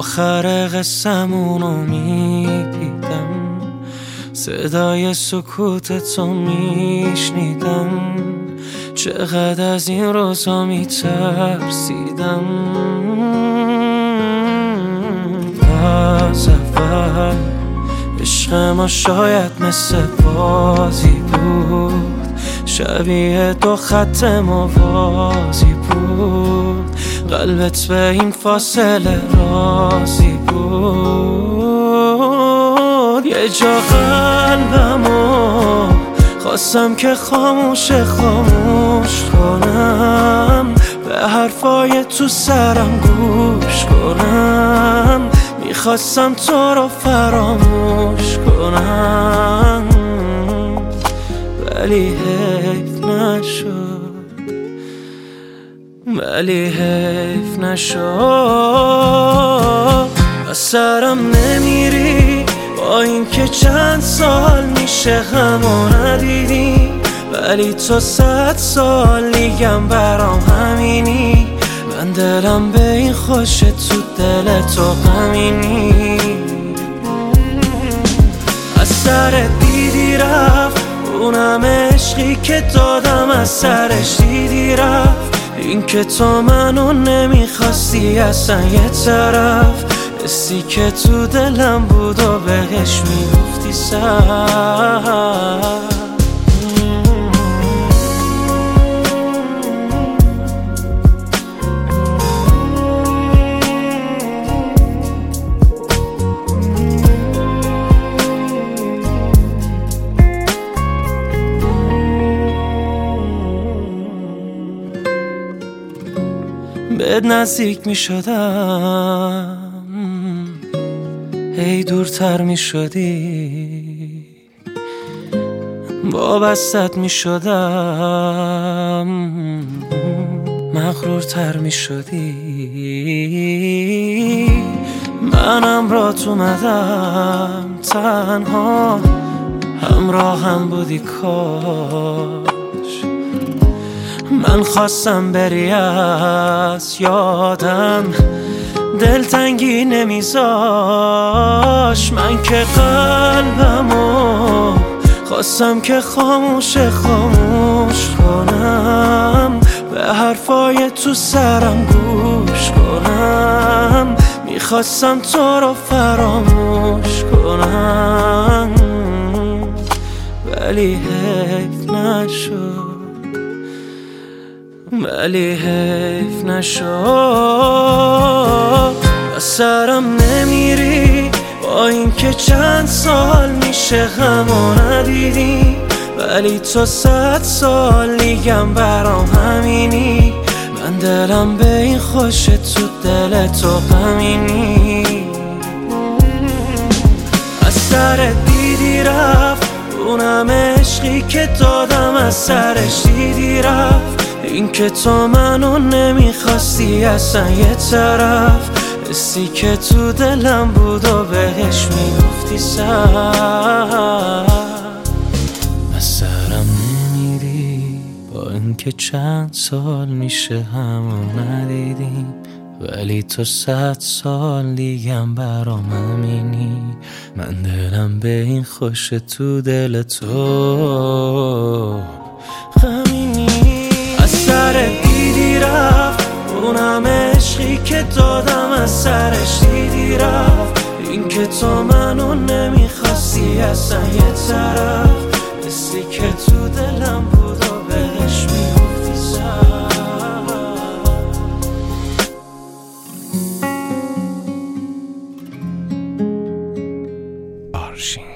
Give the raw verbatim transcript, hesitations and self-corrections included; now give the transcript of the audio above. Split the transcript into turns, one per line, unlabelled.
آخر قصمونو میدیدم، صدای سکوتتو میشنیدم، چقدر از این روزا میترسیدم. از اول عشق ما شاید مثل بازی بود، شبیه دو خط موازی بود، قلبت به این فاصله راضی بود. یه جا قلبمو خواستم که خاموش خاموش کنم، به حرفای تو سرم گوش کنم، میخواستم تو رو فراموش کنم، ولی حیف نشد، ولی حیف نشد. از سرم نمیری با این که چند سال میشه غمو ندیدی، ولی تو صد سال دیگم برام همینی، من دلم به این خوشه تو دل تو غمینی. از سر دیدی رفت اونم عشقی که دادم، از سرش دیدی رفت این که تو منو نمیخواستی اصلا یه طرف، حسی که تو دلم بود و بهش میگفتی سر. بهت نزدیک می شدم، هی دورتر می شدی، وابستت می شدم، مغرورتر می شدی. منم رات اومدم تنها، همراه هم بودی کاش، من خواستم بری از یادم، دلتنگی نمیذاش، من که قلبمو خواستم که خاموش خاموش کنم، به حرفای تو سرم گوش کنم، میخواستم تو رو فراموش کنم، ولی حیف نشد، ولی حیف نشد. از سرم نمیری با این که چند سال میشه غمو ندیدی، ولی تو صد سال دیگم برام همینی، من دلم به این خوشه تو دل تو غمینی. از سر دیدی رفت اونم عشقی که دادم، از سرش دیدی رفت این که تو منو نمیخواستی اصلا یه طرف، حسی که تو دلم بود و بهش میگفتی سر. از سرم نمیری با این که چند سال میشه همو ندیدیم، ولی تو صد سال دیگم برام همینی، من دلم به این خوشه تو دل تو غمینی. از سر دیدی رفت اونم عشقی که دادم، از سرش دیدی رفت این که تو منو نمیخواستی اصلا یه طرف، حسی که تو دلم بود و بهش میگفتی سر. آرشین.